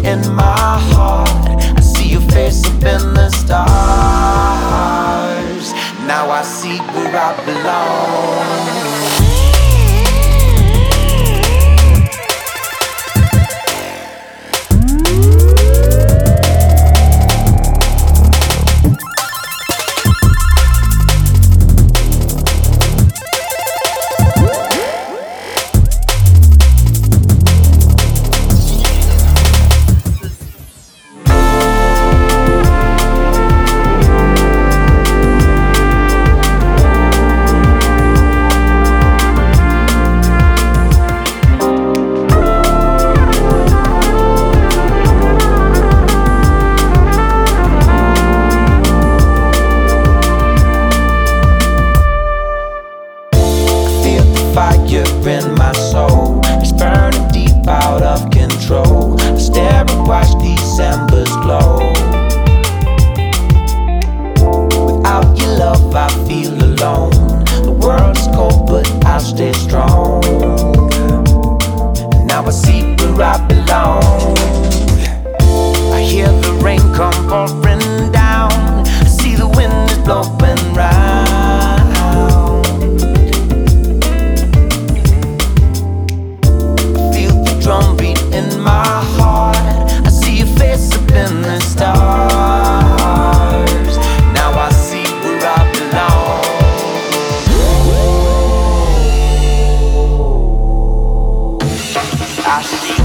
in my heart. I see your face up in the stars. Now I see where I belong. Fire in my soul, it's burning deep out of control. I stare and watch December's glow. Without your love I feel alone. The world's cold but I'll stay strong. And now I see where I belong. I hear the rain come pouring down. I see the wind is blowing round. Drumbeat in my heart. I see your face up in the stars. Now I see where I belong. I see